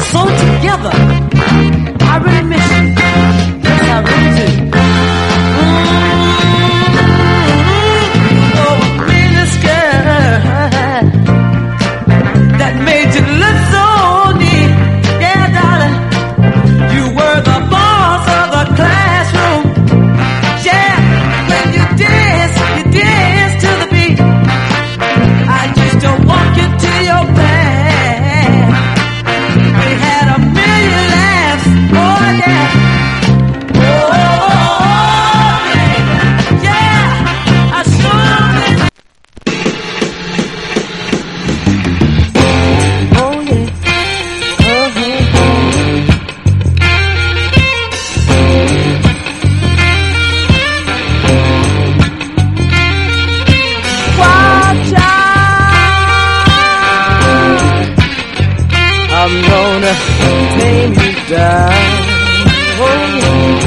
so together. I really miss you. Yes, I really do. Oh, pretty girl that made you look so neat. Yeah, darling, you were the boss of the classroom. Yeah, when you dance to the beat. I used to walk you to your bed. We had a million laughs, oh yeah. Oh, yeah, I sure did. Oh yeah, watch out, I'm gonna tame you down. Oh yeah.